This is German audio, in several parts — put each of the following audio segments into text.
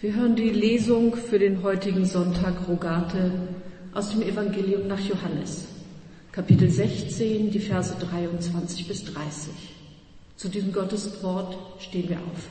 Wir hören die Lesung für den heutigen Sonntag Rogate aus dem Evangelium nach Johannes, Kapitel 16, die Verse 23 bis 30. Zu diesem Gotteswort stehen wir auf.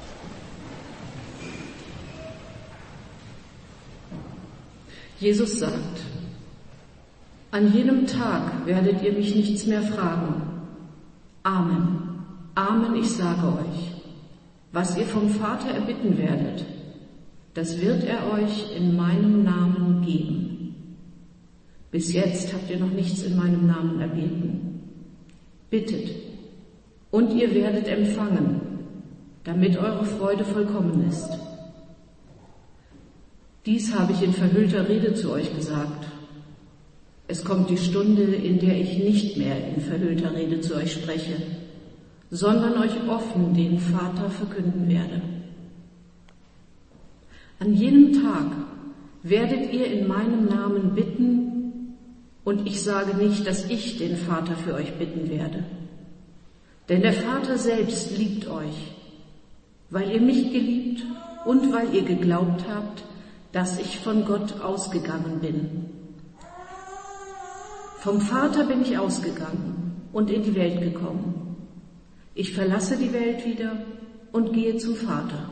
Jesus sagt: An jenem Tag werdet ihr mich nichts mehr fragen. Amen, Amen, ich sage euch, was ihr vom Vater erbitten werdet, das wird er euch in meinem Namen geben. Bis jetzt habt ihr noch nichts in meinem Namen erbeten. Bittet, und ihr werdet empfangen, damit eure Freude vollkommen ist. Dies habe ich in verhüllter Rede zu euch gesagt. Es kommt die Stunde, in der ich nicht mehr in verhüllter Rede zu euch spreche, sondern euch offen den Vater verkünden werde. An jenem Tag werdet ihr in meinem Namen bitten, und ich sage nicht, dass ich den Vater für euch bitten werde. Denn der Vater selbst liebt euch, weil ihr mich geliebt und weil ihr geglaubt habt, dass ich von Gott ausgegangen bin. Vom Vater bin ich ausgegangen und in die Welt gekommen. Ich verlasse die Welt wieder und gehe zum Vater.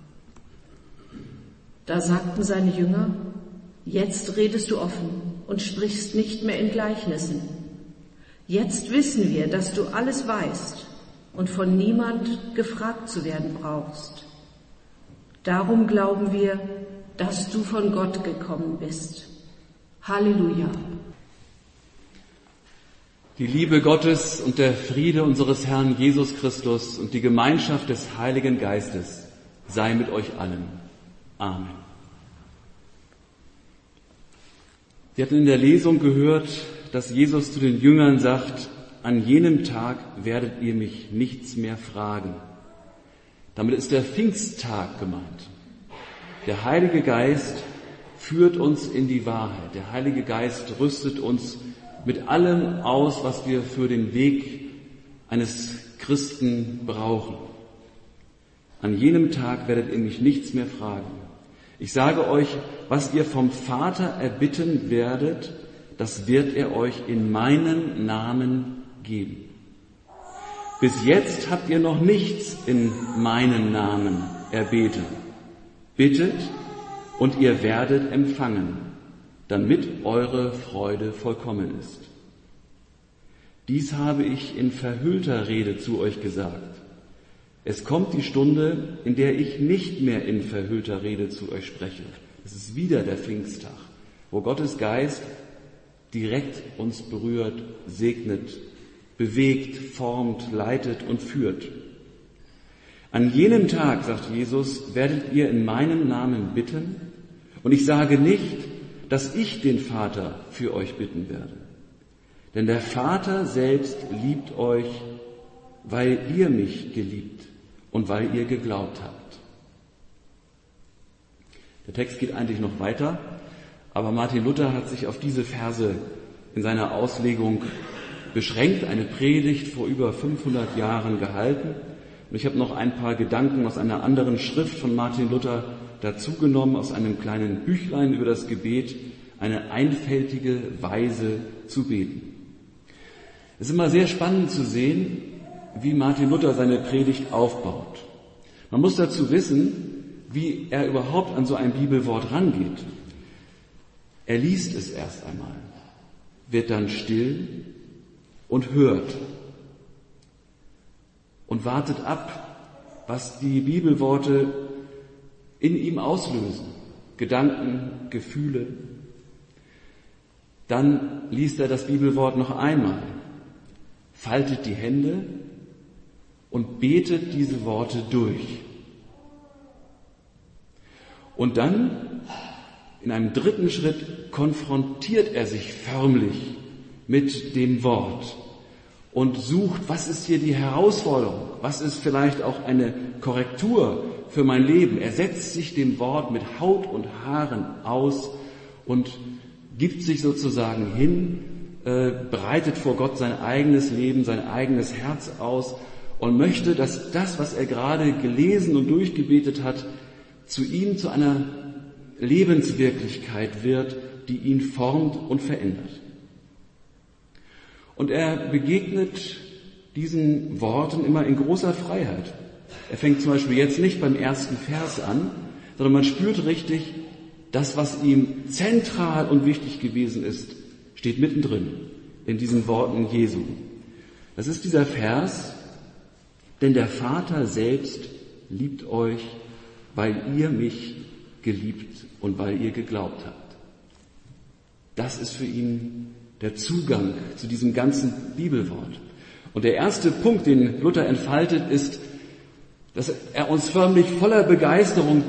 Da sagten seine Jünger: Jetzt redest du offen und sprichst nicht mehr in Gleichnissen. Jetzt wissen wir, dass du alles weißt und von niemand gefragt zu werden brauchst. Darum glauben wir, dass du von Gott gekommen bist. Halleluja. Die Liebe Gottes und der Friede unseres Herrn Jesus Christus und die Gemeinschaft des Heiligen Geistes sei mit euch allen. Amen. Wir hatten in der Lesung gehört, dass Jesus zu den Jüngern sagt: An jenem Tag werdet ihr mich nichts mehr fragen. Damit ist der Pfingsttag gemeint. Der Heilige Geist führt uns in die Wahrheit. Der Heilige Geist rüstet uns mit allem aus, was wir für den Weg eines Christen brauchen. An jenem Tag werdet ihr mich nichts mehr fragen. Ich sage euch, was ihr vom Vater erbitten werdet, das wird er euch in meinem Namen geben. Bis jetzt habt ihr noch nichts in meinem Namen erbeten. Bittet, und ihr werdet empfangen, damit eure Freude vollkommen ist. Dies habe ich in verhüllter Rede zu euch gesagt. Es kommt die Stunde, in der ich nicht mehr in verhüllter Rede zu euch spreche. Es ist wieder der Pfingsttag, wo Gottes Geist direkt uns berührt, segnet, bewegt, formt, leitet und führt. An jenem Tag, sagt Jesus, werdet ihr in meinem Namen bitten, und ich sage nicht, dass ich den Vater für euch bitten werde. Denn der Vater selbst liebt euch, weil ihr mich geliebt und weil ihr geglaubt habt. Der Text geht eigentlich noch weiter, aber Martin Luther hat sich auf diese Verse in seiner Auslegung beschränkt, eine Predigt vor über 500 Jahren gehalten. Und ich habe noch ein paar Gedanken aus einer anderen Schrift von Martin Luther dazugenommen, aus einem kleinen Büchlein über das Gebet, eine einfältige Weise zu beten. Es ist immer sehr spannend zu sehen, wie Martin Luther seine Predigt aufbaut. Man muss dazu wissen, wie er überhaupt an so ein Bibelwort rangeht. Er liest es erst einmal, wird dann still und hört und wartet ab, was die Bibelworte in ihm auslösen. Gedanken, Gefühle. Dann liest er das Bibelwort noch einmal, faltet die Hände und betet diese Worte durch. Und dann, in einem dritten Schritt, konfrontiert er sich förmlich mit dem Wort und sucht, was ist hier die Herausforderung? Was ist vielleicht auch eine Korrektur für mein Leben? Er setzt sich dem Wort mit Haut und Haaren aus und gibt sich sozusagen hin, breitet vor Gott sein eigenes Leben, sein eigenes Herz aus und möchte, dass das, was er gerade gelesen und durchgebetet hat, zu ihm zu einer Lebenswirklichkeit wird, die ihn formt und verändert. Und er begegnet diesen Worten immer in großer Freiheit. Er fängt zum Beispiel jetzt nicht beim ersten Vers an, sondern man spürt richtig, das, was ihm zentral und wichtig gewesen ist, steht mittendrin in diesen Worten Jesu. Das ist dieser Vers, denn der Vater selbst liebt euch, weil ihr mich geliebt und weil ihr geglaubt habt. Das ist für ihn der Zugang zu diesem ganzen Bibelwort. Und der erste Punkt, den Luther entfaltet, ist, dass er uns förmlich voller Begeisterung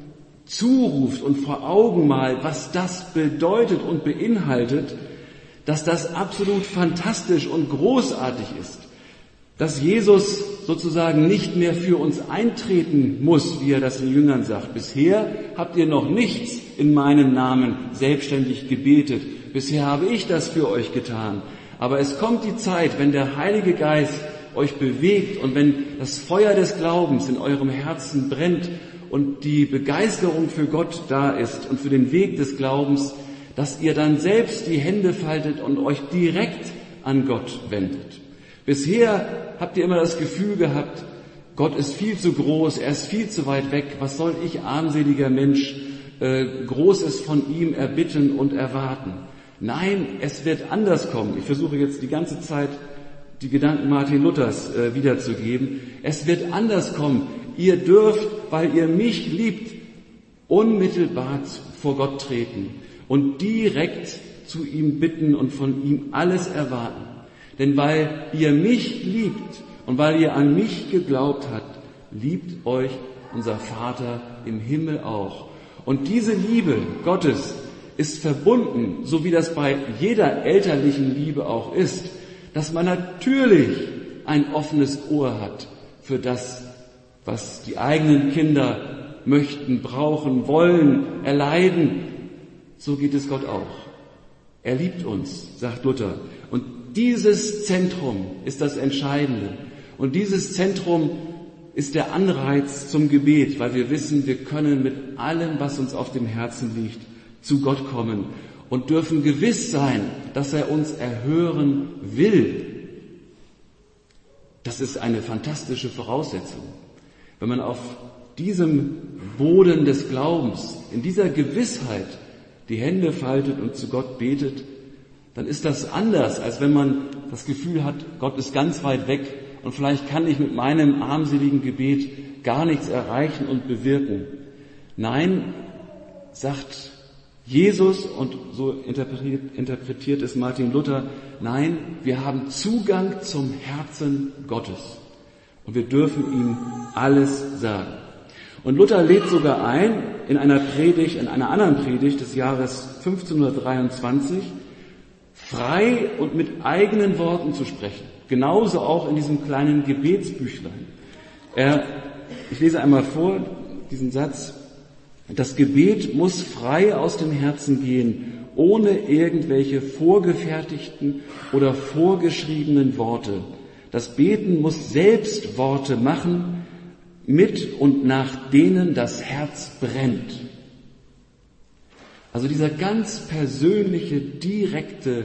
zuruft und vor Augen malt, was das bedeutet und beinhaltet, dass das absolut fantastisch und großartig ist, dass Jesus sozusagen nicht mehr für uns eintreten muss, wie er das den Jüngern sagt. Bisher habt ihr noch nichts in meinem Namen selbstständig gebetet. Bisher habe ich das für euch getan. Aber es kommt die Zeit, wenn der Heilige Geist euch bewegt und wenn das Feuer des Glaubens in eurem Herzen brennt und die Begeisterung für Gott da ist und für den Weg des Glaubens, dass ihr dann selbst die Hände faltet und euch direkt an Gott wendet. Bisher habt ihr immer das Gefühl gehabt, Gott ist viel zu groß, er ist viel zu weit weg. Was soll ich, armseliger Mensch, Großes von ihm erbitten und erwarten? Nein, es wird anders kommen. Ich versuche jetzt die ganze Zeit, die Gedanken Martin Luthers wiederzugeben. Es wird anders kommen. Ihr dürft, weil ihr mich liebt, unmittelbar vor Gott treten und direkt zu ihm bitten und von ihm alles erwarten. Denn weil ihr mich liebt und weil ihr an mich geglaubt habt, liebt euch unser Vater im Himmel auch. Und diese Liebe Gottes ist verbunden, so wie das bei jeder elterlichen Liebe auch ist, dass man natürlich ein offenes Ohr hat für das, was die eigenen Kinder möchten, brauchen, wollen, erleiden. So geht es Gott auch. Er liebt uns, sagt Luther. Und dieses Zentrum ist das Entscheidende. Und dieses Zentrum ist der Anreiz zum Gebet, weil wir wissen, wir können mit allem, was uns auf dem Herzen liegt, zu Gott kommen und dürfen gewiss sein, dass er uns erhören will. Das ist eine fantastische Voraussetzung. Wenn man auf diesem Boden des Glaubens, in dieser Gewissheit die Hände faltet und zu Gott betet, dann ist das anders, als wenn man das Gefühl hat, Gott ist ganz weit weg und vielleicht kann ich mit meinem armseligen Gebet gar nichts erreichen und bewirken. Nein, sagt Jesus, und so interpretiert es Martin Luther, nein, wir haben Zugang zum Herzen Gottes und wir dürfen ihm alles sagen. Und Luther lädt sogar ein, in einer anderen Predigt des Jahres 1523, frei und mit eigenen Worten zu sprechen. Genauso auch in diesem kleinen Gebetsbüchlein. Ich lese einmal vor, diesen Satz. Das Gebet muss frei aus dem Herzen gehen, ohne irgendwelche vorgefertigten oder vorgeschriebenen Worte. Das Beten muss selbst Worte machen, mit und nach denen das Herz brennt. Also dieser ganz persönliche, direkte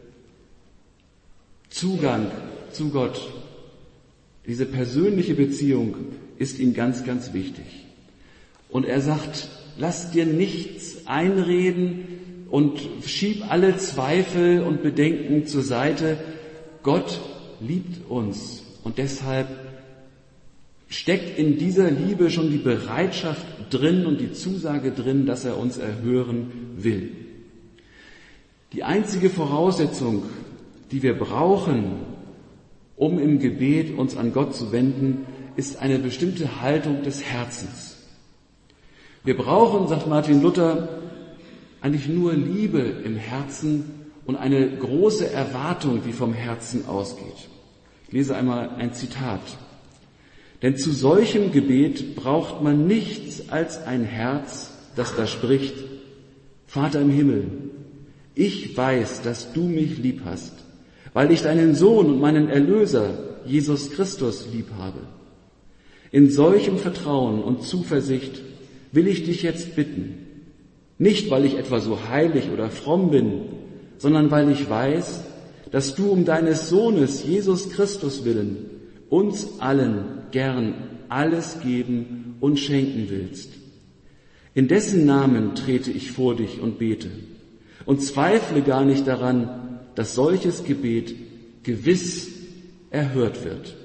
Zugang zu Gott, diese persönliche Beziehung ist ihm ganz, ganz wichtig. Und er sagt, lass dir nichts einreden und schieb alle Zweifel und Bedenken zur Seite. Gott liebt uns und deshalb steckt in dieser Liebe schon die Bereitschaft drin und die Zusage drin, dass er uns erhören will. Die einzige Voraussetzung, die wir brauchen, um im Gebet uns an Gott zu wenden, ist eine bestimmte Haltung des Herzens. Wir brauchen, sagt Martin Luther, eigentlich nur Liebe im Herzen und eine große Erwartung, die vom Herzen ausgeht. Ich lese einmal ein Zitat. Denn zu solchem Gebet braucht man nichts als ein Herz, das da spricht, Vater im Himmel, ich weiß, dass du mich lieb hast, weil ich deinen Sohn und meinen Erlöser, Jesus Christus, lieb habe. In solchem Vertrauen und Zuversicht will ich dich jetzt bitten, nicht weil ich etwa so heilig oder fromm bin, sondern weil ich weiß, dass du um deines Sohnes Jesus Christus willen uns allen gern alles geben und schenken willst. In dessen Namen trete ich vor dich und bete und zweifle gar nicht daran, dass solches Gebet gewiss erhört wird.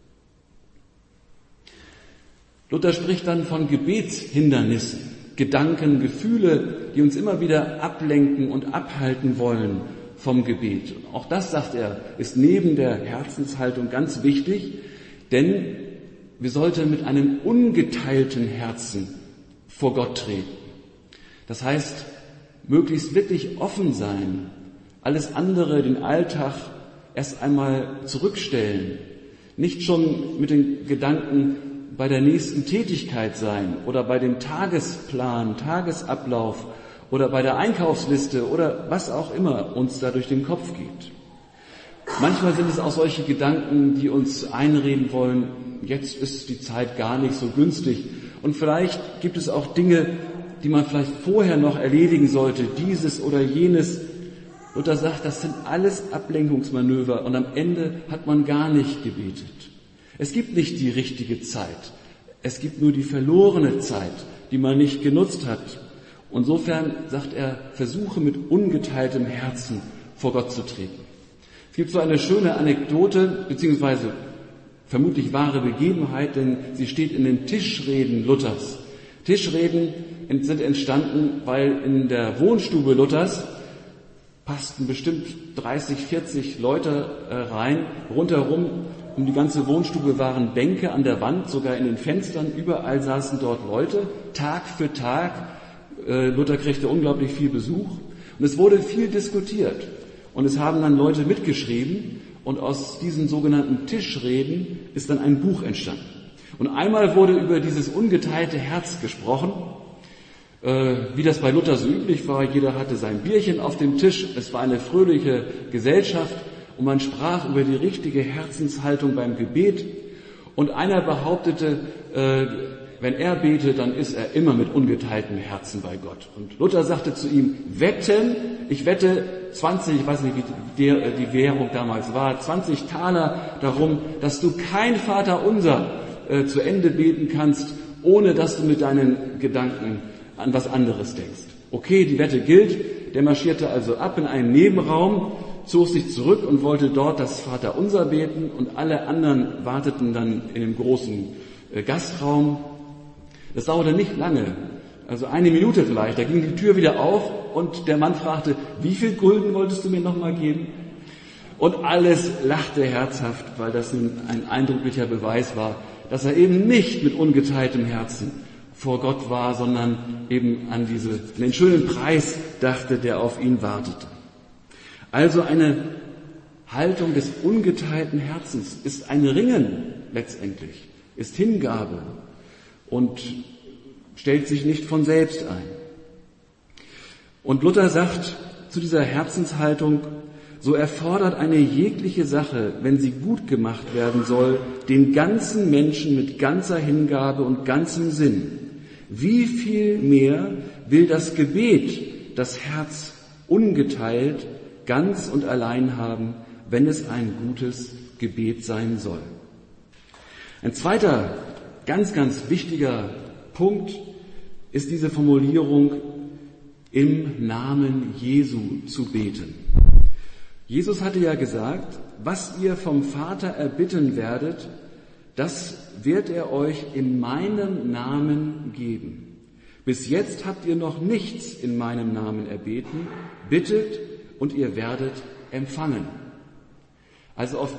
Luther spricht dann von Gebetshindernissen, Gedanken, Gefühle, die uns immer wieder ablenken und abhalten wollen vom Gebet. Auch das, sagt er, ist neben der Herzenshaltung ganz wichtig, denn wir sollten mit einem ungeteilten Herzen vor Gott treten. Das heißt, möglichst wirklich offen sein, alles andere, den Alltag, erst einmal zurückstellen, nicht schon mit den Gedanken bei der nächsten Tätigkeit sein oder bei dem Tagesplan, Tagesablauf oder bei der Einkaufsliste oder was auch immer uns da durch den Kopf geht. Manchmal sind es auch solche Gedanken, die uns einreden wollen, jetzt ist die Zeit gar nicht so günstig und vielleicht gibt es auch Dinge, die man vielleicht vorher noch erledigen sollte, dieses oder jenes. Luther sagt, das sind alles Ablenkungsmanöver und am Ende hat man gar nicht gebetet. Es gibt nicht die richtige Zeit. Es gibt nur die verlorene Zeit, die man nicht genutzt hat. Insofern, sagt er, versuche mit ungeteiltem Herzen vor Gott zu treten. Es gibt so eine schöne Anekdote, beziehungsweise vermutlich wahre Begebenheit, denn sie steht in den Tischreden Luthers. Tischreden sind entstanden, weil in der Wohnstube Luthers passten bestimmt 30, 40 Leute rein. Rundherum um die ganze Wohnstube waren Bänke an der Wand, sogar in den Fenstern. Überall saßen dort Leute, Tag für Tag. Luther kriegte unglaublich viel Besuch. Und es wurde viel diskutiert. Und es haben dann Leute mitgeschrieben. Und aus diesen sogenannten Tischreden ist dann ein Buch entstanden. Und einmal wurde über dieses ungeteilte Herz gesprochen. Wie das bei Luther so üblich war, jeder hatte sein Bierchen auf dem Tisch, es war eine fröhliche Gesellschaft und man sprach über die richtige Herzenshaltung beim Gebet und einer behauptete, wenn er betet, dann ist er immer mit ungeteiltem Herzen bei Gott. Und Luther sagte zu ihm, ich wette 20, ich weiß nicht, wie die Währung damals war, 20 Taler darum, dass du kein Vaterunser zu Ende beten kannst, ohne dass du mit deinen Gedanken an was anderes denkst. Okay, die Wette gilt. Der marschierte also ab in einen Nebenraum, zog sich zurück und wollte dort das Vaterunser beten und alle anderen warteten dann in dem großen Gastraum. Das dauerte nicht lange, also 1 Minute vielleicht. Da ging die Tür wieder auf und der Mann fragte, wie viel Gulden wolltest du mir nochmal geben? Und alles lachte herzhaft, weil das ein eindrücklicher Beweis war, dass er eben nicht mit ungeteiltem Herzen vor Gott war, sondern eben an den schönen Preis dachte, der auf ihn wartete. Also eine Haltung des ungeteilten Herzens ist ein Ringen letztendlich, ist Hingabe und stellt sich nicht von selbst ein. Und Luther sagt zu dieser Herzenshaltung, so erfordert eine jegliche Sache, wenn sie gut gemacht werden soll, den ganzen Menschen mit ganzer Hingabe und ganzem Sinn. Wie viel mehr will das Gebet das Herz ungeteilt, ganz und allein haben, wenn es ein gutes Gebet sein soll. Ein zweiter, ganz, ganz wichtiger Punkt ist diese Formulierung, im Namen Jesu zu beten. Jesus hatte ja gesagt, was ihr vom Vater erbitten werdet, das wird er euch in meinem Namen geben. Bis jetzt habt ihr noch nichts in meinem Namen erbeten. Bittet und ihr werdet empfangen. Also auf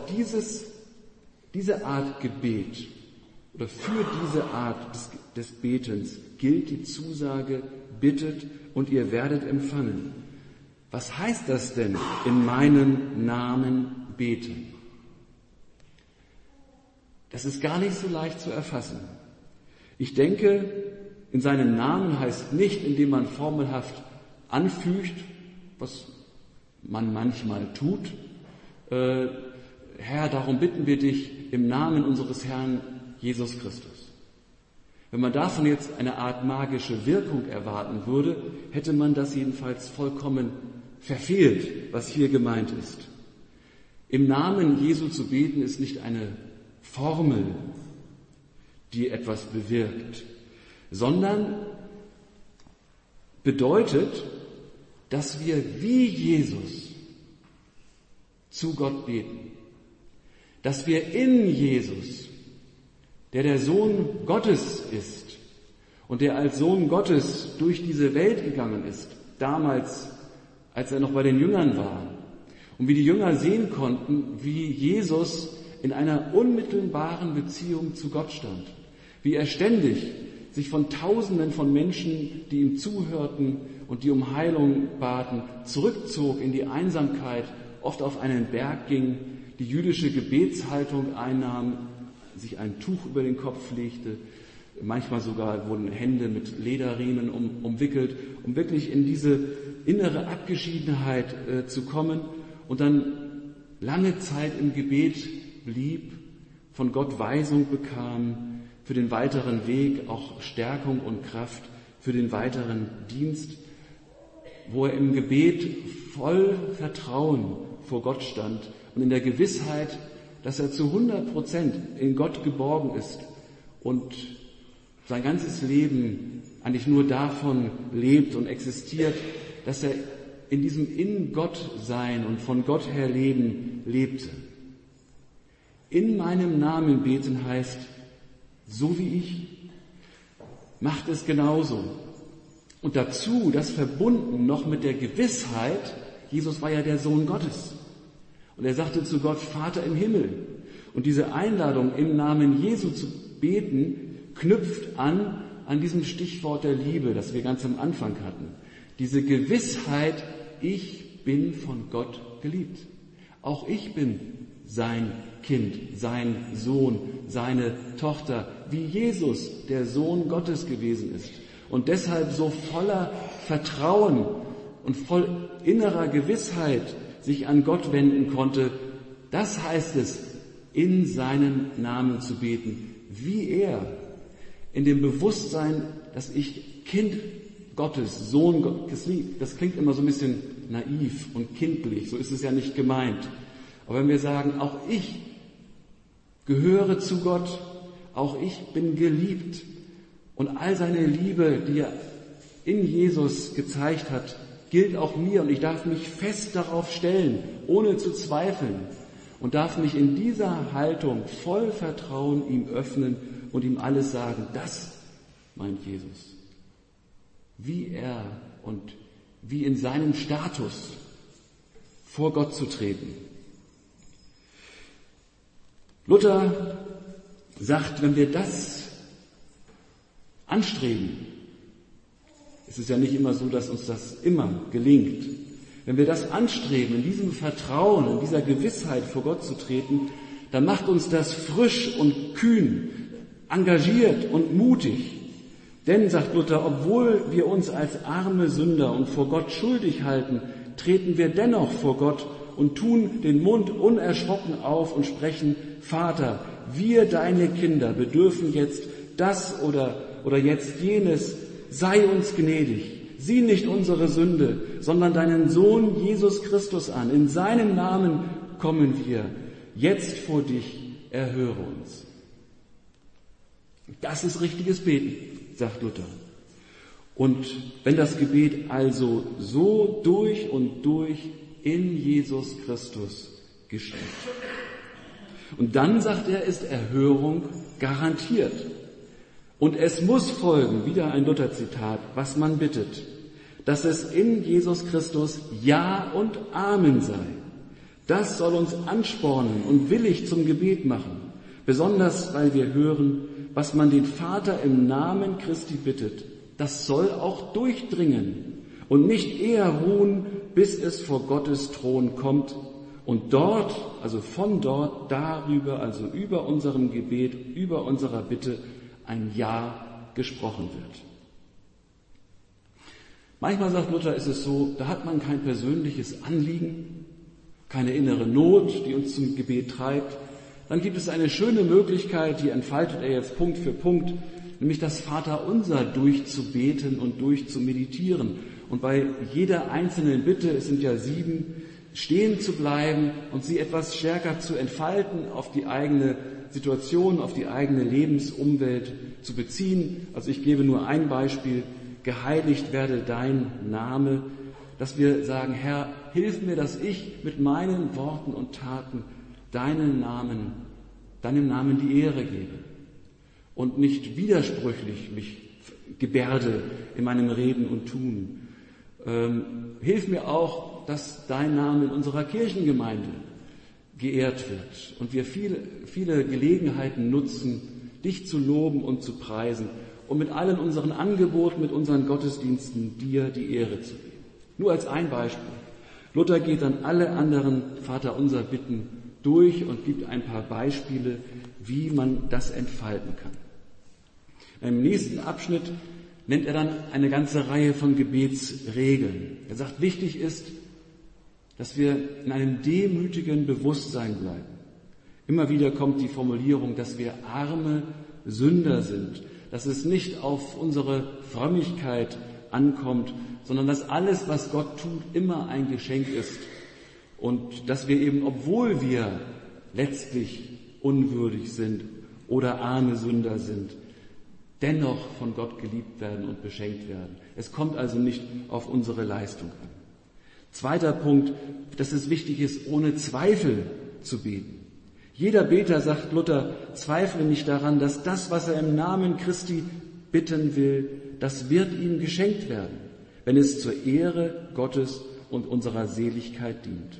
diese Art Gebet oder für diese Art des Betens gilt die Zusage, bittet und ihr werdet empfangen. Was heißt das denn, in meinem Namen beten? Das ist gar nicht so leicht zu erfassen. Ich denke, in seinem Namen heißt nicht, indem man formelhaft anfügt, was man manchmal tut. Herr, darum bitten wir dich im Namen unseres Herrn Jesus Christus. Wenn man davon jetzt eine Art magische Wirkung erwarten würde, hätte man das jedenfalls vollkommen verfehlt, was hier gemeint ist. Im Namen Jesu zu beten ist nicht eine Formel, die etwas bewirkt, sondern bedeutet, dass wir wie Jesus zu Gott beten, dass wir in Jesus, der Sohn Gottes ist und der als Sohn Gottes durch diese Welt gegangen ist, damals, als er noch bei den Jüngern war, und wie die Jünger sehen konnten, wie Jesus in einer unmittelbaren Beziehung zu Gott stand, wie er ständig sich von Tausenden von Menschen, die ihm zuhörten und die um Heilung baten, zurückzog in die Einsamkeit, oft auf einen Berg ging, die jüdische Gebetshaltung einnahm, sich ein Tuch über den Kopf legte, manchmal sogar wurden Hände mit Lederriemen umwickelt, um wirklich in diese innere Abgeschiedenheit zu kommen und dann lange Zeit im Gebet blieb, von Gott Weisung bekam, für den weiteren Weg auch Stärkung und Kraft für den weiteren Dienst, wo er im Gebet voll Vertrauen vor Gott stand und in der Gewissheit, dass er zu 100% in Gott geborgen ist und sein ganzes Leben eigentlich nur davon lebt und existiert, dass er in diesem In-Gott-Sein und von Gott her Leben lebte. In meinem Namen beten heißt, so wie ich, macht es genauso. Und dazu das verbunden noch mit der Gewissheit, Jesus war ja der Sohn Gottes. Und er sagte zu Gott, Vater im Himmel. Und diese Einladung, im Namen Jesu zu beten, knüpft an diesem Stichwort der Liebe, das wir ganz am Anfang hatten. Diese Gewissheit, ich bin von Gott geliebt. Auch ich bin sein Kind, sein Sohn, seine Tochter, wie Jesus der Sohn Gottes gewesen ist. Und deshalb so voller Vertrauen und voll innerer Gewissheit sich an Gott wenden konnte. Das heißt es, in seinem Namen zu beten, wie er, in dem Bewusstsein, dass ich Kind Gottes, Sohn Gottes, das klingt immer so ein bisschen naiv und kindlich, so ist es ja nicht gemeint. Aber wenn wir sagen, auch ich gehöre zu Gott, auch ich bin geliebt und all seine Liebe, die er in Jesus gezeigt hat, gilt auch mir und ich darf mich fest darauf stellen, ohne zu zweifeln und darf mich in dieser Haltung voll Vertrauen ihm öffnen und ihm alles sagen, das meint Jesus. Wie er und wie in seinem Status vor Gott zu treten. Luther sagt, wenn wir das anstreben, es ist ja nicht immer so, dass uns das immer gelingt, wenn wir das anstreben, in diesem Vertrauen, in dieser Gewissheit vor Gott zu treten, dann macht uns das frisch und kühn, engagiert und mutig. Denn, sagt Luther, obwohl wir uns als arme Sünder und vor Gott schuldig halten, treten wir dennoch vor Gott und tun den Mund unerschrocken auf und sprechen, Vater, wir deine Kinder bedürfen jetzt das oder jetzt jenes, sei uns gnädig, sieh nicht unsere Sünde, sondern deinen Sohn Jesus Christus an. In seinem Namen kommen wir jetzt vor dich, erhöre uns. Das ist richtiges Beten, sagt Luther. Und wenn das Gebet also so durch und durch in Jesus Christus geschieht. Und dann, sagt er, ist Erhörung garantiert. Und es muss folgen, wieder ein Luther-Zitat, was man bittet, dass es in Jesus Christus Ja und Amen sei. Das soll uns anspornen und willig zum Gebet machen, besonders weil wir hören, was man den Vater im Namen Christi bittet. Das soll auch durchdringen und nicht eher ruhen, bis es vor Gottes Thron kommt und dort, also von dort, darüber, also über unserem Gebet, über unserer Bitte, ein Ja gesprochen wird. Manchmal, sagt Luther, ist es so, da hat man kein persönliches Anliegen, keine innere Not, die uns zum Gebet treibt. Dann gibt es eine schöne Möglichkeit, die entfaltet er jetzt Punkt für Punkt, nämlich das Vaterunser durchzubeten und durchzumeditieren. Und bei jeder einzelnen Bitte, es sind ja 7, stehen zu bleiben und sie etwas stärker zu entfalten, auf die eigene Situation, auf die eigene Lebensumwelt zu beziehen. Also ich gebe nur ein Beispiel: Geheiligt werde dein Name, dass wir sagen: Herr, hilf mir, dass ich mit meinen Worten und Taten deinem Namen die Ehre gebe und nicht widersprüchlich mich gebärde in meinem Reden und Tun. Hilf mir auch, dass dein Name in unserer Kirchengemeinde geehrt wird und wir viele Gelegenheiten nutzen, dich zu loben und zu preisen und mit allen unseren Angeboten, mit unseren Gottesdiensten dir die Ehre zu geben. Nur als ein Beispiel. Luther geht dann alle anderen Vaterunser Bitten durch und gibt ein paar Beispiele, wie man das entfalten kann. Im nächsten Abschnitt nennt er dann eine ganze Reihe von Gebetsregeln. Er sagt, wichtig ist, dass wir in einem demütigen Bewusstsein bleiben. Immer wieder kommt die Formulierung, dass wir arme Sünder sind, dass es nicht auf unsere Frömmigkeit ankommt, sondern dass alles, was Gott tut, immer ein Geschenk ist und dass wir eben, obwohl wir letztlich unwürdig sind oder arme Sünder sind, dennoch von Gott geliebt werden und beschenkt werden. Es kommt also nicht auf unsere Leistung an. Zweiter Punkt, dass es wichtig ist, ohne Zweifel zu beten. Jeder Beter, sagt Luther, zweifle nicht daran, dass das, was er im Namen Christi bitten will, das wird ihm geschenkt werden, wenn es zur Ehre Gottes und unserer Seligkeit dient.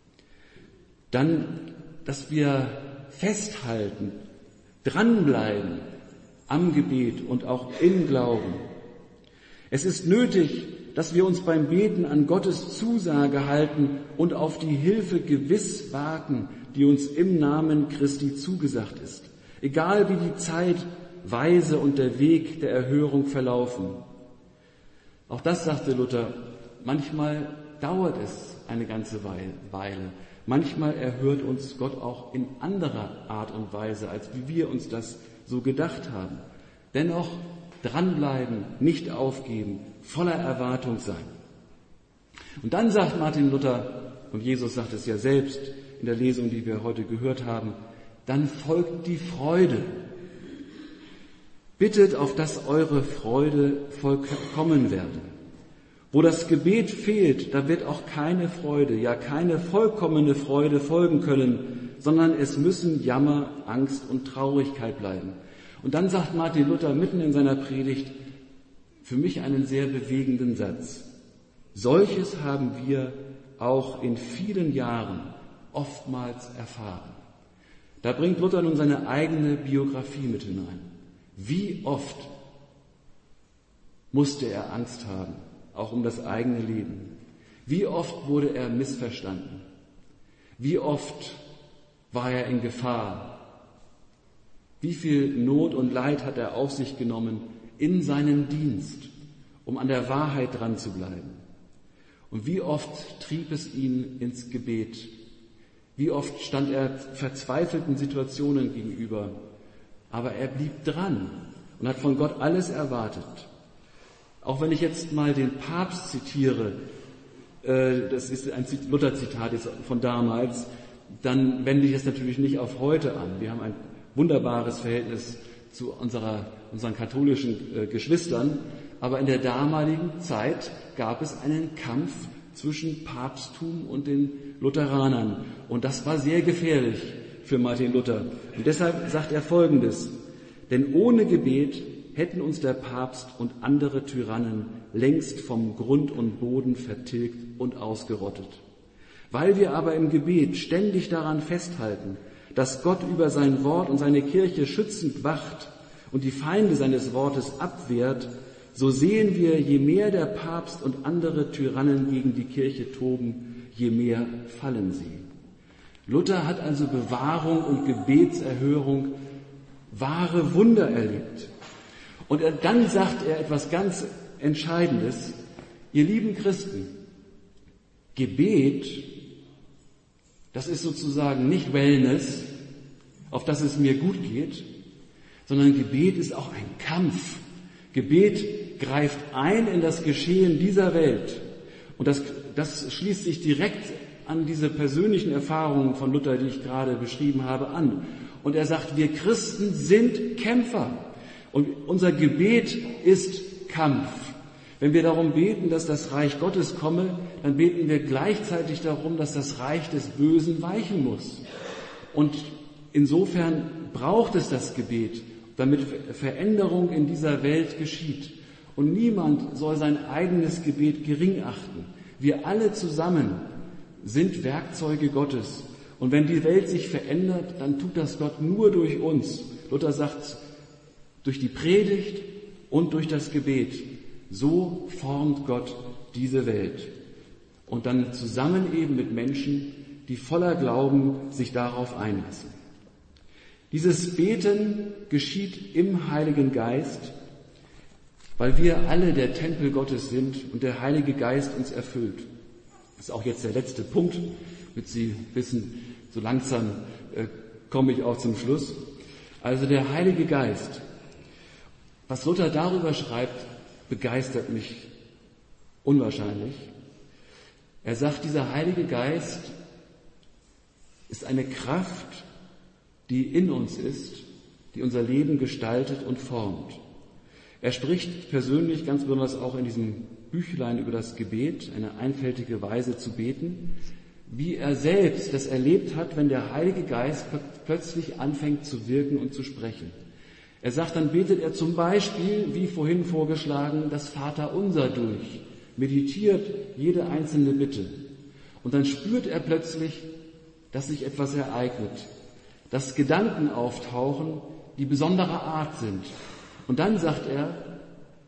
Dann, dass wir festhalten, dranbleiben am Gebet und auch im Glauben. Es ist nötig, dass wir uns beim Beten an Gottes Zusage halten und auf die Hilfe gewiss warten, die uns im Namen Christi zugesagt ist, egal wie die Zeit, Weise und der Weg der Erhörung verlaufen. Auch das sagte Luther, manchmal dauert es eine ganze Weile. Manchmal erhört uns Gott auch in anderer Art und Weise, als wie wir uns das so gedacht haben. Dennoch dranbleiben, nicht aufgeben, voller Erwartung sein. Und dann sagt Martin Luther, und Jesus sagt es ja selbst in der Lesung, die wir heute gehört haben, dann folgt die Freude. Bittet, auf dass eure Freude vollkommen werde. Wo das Gebet fehlt, da wird auch keine Freude, ja keine vollkommene Freude folgen können, sondern es müssen Jammer, Angst und Traurigkeit bleiben. Und dann sagt Martin Luther mitten in seiner Predigt für mich einen sehr bewegenden Satz. Solches haben wir auch in vielen Jahren oftmals erfahren. Da bringt Luther nun seine eigene Biografie mit hinein. Wie oft musste er Angst haben, auch um das eigene Leben? Wie oft wurde er missverstanden? Wie oft war er in Gefahr? Wie viel Not und Leid hat er auf sich genommen in seinem Dienst, um an der Wahrheit dran zu bleiben? Und wie oft trieb es ihn ins Gebet? Wie oft stand er verzweifelten Situationen gegenüber? Aber er blieb dran und hat von Gott alles erwartet. Auch wenn ich jetzt mal den Papst zitiere, das ist ein Luther-Zitat von damals, dann wende ich es natürlich nicht auf heute an. Wir haben ein wunderbares Verhältnis zu unseren katholischen Geschwistern, aber in der damaligen Zeit gab es einen Kampf zwischen Papsttum und den Lutheranern und das war sehr gefährlich für Martin Luther. Und deshalb sagt er Folgendes: Denn ohne Gebet hätten uns der Papst und andere Tyrannen längst vom Grund und Boden vertilgt und ausgerottet. Weil wir aber im Gebet ständig daran festhalten, dass Gott über sein Wort und seine Kirche schützend wacht und die Feinde seines Wortes abwehrt, so sehen wir, je mehr der Papst und andere Tyrannen gegen die Kirche toben, je mehr fallen sie. Luther hat also Bewahrung und Gebetserhörung, wahre Wunder erlebt. Und dann sagt er etwas ganz Entscheidendes. Ihr lieben Christen, Gebet, das ist sozusagen nicht Wellness, auf das es mir gut geht, sondern Gebet ist auch ein Kampf. Gebet greift ein in das Geschehen dieser Welt. Und das schließt sich direkt an diese persönlichen Erfahrungen von Luther, die ich gerade beschrieben habe, an. Und er sagt, wir Christen sind Kämpfer. Und unser Gebet ist Kampf. Wenn wir darum beten, dass das Reich Gottes komme, dann beten wir gleichzeitig darum, dass das Reich des Bösen weichen muss. Und insofern braucht es das Gebet, damit Veränderung in dieser Welt geschieht. Und niemand soll sein eigenes Gebet gering achten. Wir alle zusammen sind Werkzeuge Gottes. Und wenn die Welt sich verändert, dann tut das Gott nur durch uns. Luther sagt, durch die Predigt und durch das Gebet. So formt Gott diese Welt. Und dann zusammen eben mit Menschen, die voller Glauben sich darauf einlassen. Dieses Beten geschieht im Heiligen Geist, weil wir alle der Tempel Gottes sind und der Heilige Geist uns erfüllt. Das ist auch jetzt der letzte Punkt, damit Sie wissen, so langsam komme ich auch zum Schluss. Also der Heilige Geist. Was Luther darüber schreibt, begeistert mich unwahrscheinlich. Er sagt, dieser Heilige Geist ist eine Kraft, die in uns ist, die unser Leben gestaltet und formt. Er spricht persönlich ganz besonders auch in diesem Büchlein über das Gebet, eine einfältige Weise zu beten, wie er selbst das erlebt hat, wenn der Heilige Geist plötzlich anfängt zu wirken und zu sprechen. Er sagt, dann betet er zum Beispiel, wie vorhin vorgeschlagen, das Vaterunser durch, meditiert jede einzelne Bitte. Und dann spürt er plötzlich, dass sich etwas ereignet, dass Gedanken auftauchen, die besonderer Art sind. Und dann sagt er,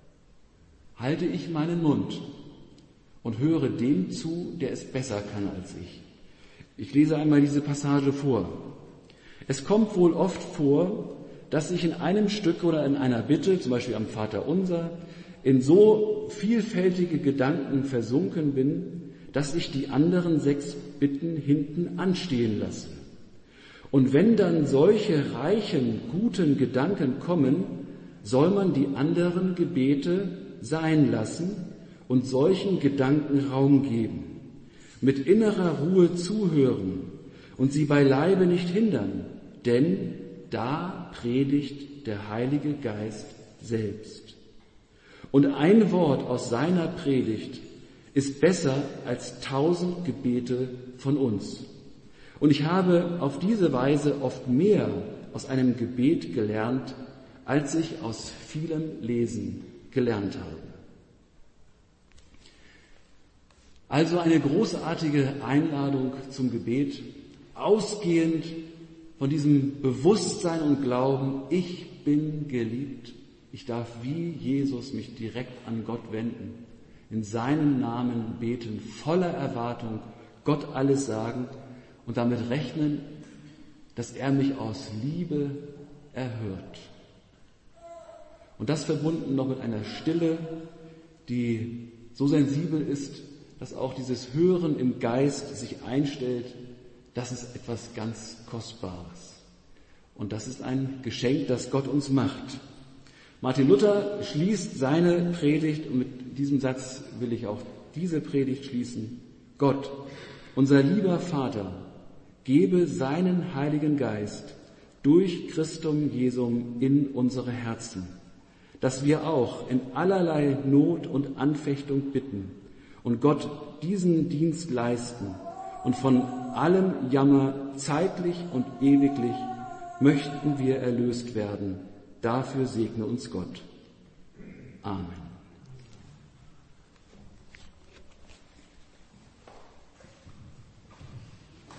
halte ich meinen Mund und höre dem zu, der es besser kann als ich. Ich lese einmal diese Passage vor. Es kommt wohl oft vor, dass ich in einem Stück oder in einer Bitte, zum Beispiel am Vaterunser, in so vielfältige Gedanken versunken bin, dass ich die anderen 6 Bitten hinten anstehen lasse. Und wenn dann solche reichen, guten Gedanken kommen, soll man die anderen Gebete sein lassen und solchen Gedanken Raum geben, mit innerer Ruhe zuhören und sie beileibe nicht hindern, denn da predigt der Heilige Geist selbst. Und ein Wort aus seiner Predigt ist besser als 1000 Gebete von uns. Und ich habe auf diese Weise oft mehr aus einem Gebet gelernt, als ich aus vielem Lesen gelernt habe. Also eine großartige Einladung zum Gebet, ausgehend von diesem Bewusstsein und Glauben, ich bin geliebt, ich darf wie Jesus mich direkt an Gott wenden, in seinem Namen beten, voller Erwartung, Gott alles sagen und damit rechnen, dass er mich aus Liebe erhört. Und das verbunden noch mit einer Stille, die so sensibel ist, dass auch dieses Hören im Geist sich einstellt, das ist etwas ganz Kostbares. Und das ist ein Geschenk, das Gott uns macht. Martin Luther schließt seine Predigt, und mit diesem Satz will ich auch diese Predigt schließen. Gott, unser lieber Vater, gebe seinen Heiligen Geist durch Christum Jesum in unsere Herzen, dass wir auch in allerlei Not und Anfechtung bitten und Gott diesen Dienst leisten und von allem Jammer zeitlich und ewiglich möchten wir erlöst werden. Dafür segne uns Gott. Amen.